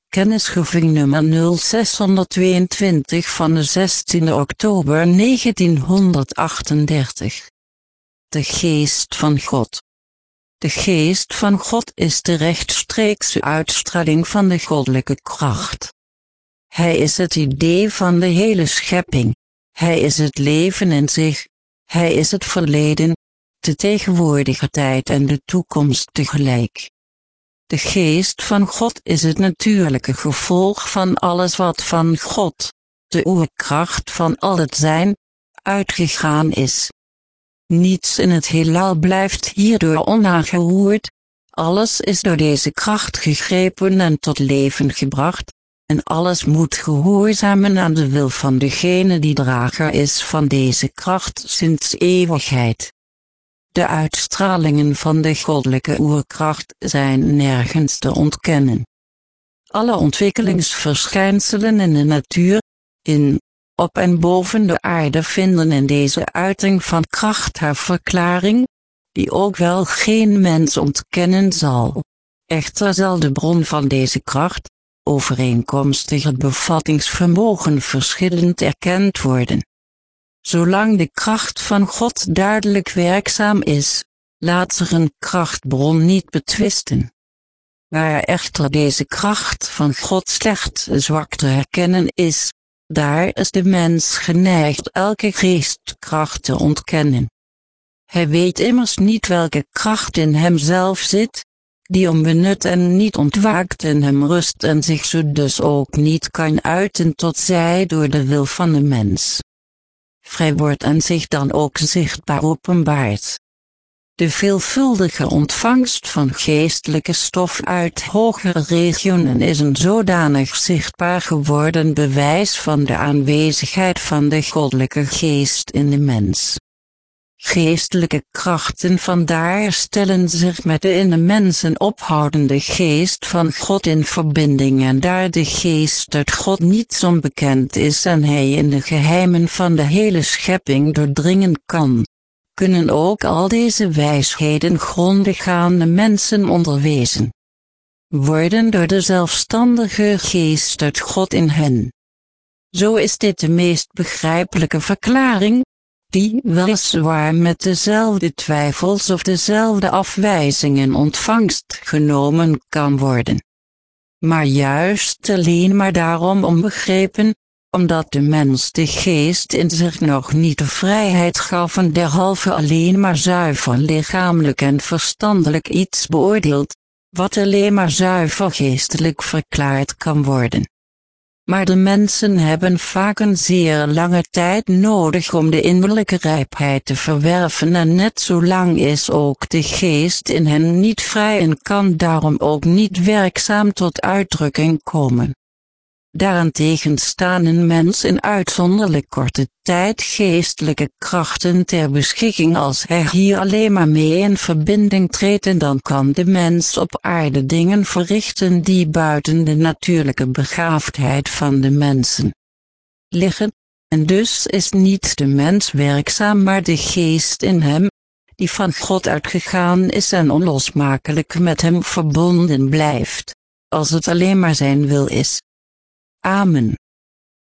Kennisgeving nummer 0622 van de 16 oktober 1938. De geest van God. De geest van God is de rechtstreekse uitstraling van de goddelijke kracht. Hij is het idee van de hele schepping. Hij is het leven in zich. Hij is het verleden, de tegenwoordige tijd en de toekomst tegelijk. De geest van God is het natuurlijke gevolg van alles wat van God, de oerkracht van al het zijn, uitgegaan is. Niets in het heelal blijft hierdoor onaangeroerd, alles is door deze kracht gegrepen en tot leven gebracht, en alles moet gehoorzamen aan de wil van degene die drager is van deze kracht sinds eeuwigheid. De uitstralingen van de goddelijke oerkracht zijn nergens te ontkennen. Alle ontwikkelingsverschijnselen in de natuur, in, op en boven de aarde vinden in deze uiting van kracht haar verklaring, die ook wel geen mens ontkennen zal. Echter zal de bron van deze kracht, overeenkomstig het bevattingsvermogen verschillend erkend worden. Zolang de kracht van God duidelijk werkzaam is, laat zich een krachtbron niet betwisten. Waar echter deze kracht van God slechts zwak te herkennen is, daar is de mens geneigd elke geestkracht te ontkennen. Hij weet immers niet welke kracht in hemzelf zit, die onbenut en niet ontwaakt in hem rust en zich zo dus ook niet kan uiten tot zij door de wil van de mens vrij wordt en zich dan ook zichtbaar openbaart. De veelvuldige ontvangst van geestelijke stof uit hogere regionen is een zodanig zichtbaar geworden bewijs van de aanwezigheid van de goddelijke geest in de mens. Geestelijke krachten vandaar stellen zich met de in de mensen ophoudende geest van God in verbinding en daar de geest uit God niet onbekend is en hij in de geheimen van de hele schepping doordringen kan, kunnen ook al deze wijsheden grondig aan de mensen onderwezen worden door de zelfstandige geest uit God in hen. Zo is dit de meest begrijpelijke verklaring, die weliswaar met dezelfde twijfels of dezelfde afwijzingen ontvangst genomen kan worden. Maar juist alleen maar daarom onbegrepen, omdat de mens de geest in zich nog niet de vrijheid gaf en derhalve alleen maar zuiver lichamelijk en verstandelijk iets beoordeelt, wat alleen maar zuiver geestelijk verklaard kan worden. Maar de mensen hebben vaak een zeer lange tijd nodig om de innerlijke rijpheid te verwerven en net zo lang is ook de geest in hen niet vrij en kan daarom ook niet werkzaam tot uitdrukking komen. Daarentegen staan een mens in uitzonderlijk korte tijd geestelijke krachten ter beschikking als hij hier alleen maar mee in verbinding treedt en dan kan de mens op aarde dingen verrichten die buiten de natuurlijke begaafdheid van de mensen liggen, en dus is niet de mens werkzaam maar de geest in hem, die van God uitgegaan is en onlosmakelijk met hem verbonden blijft, als het alleen maar zijn wil is. Amen.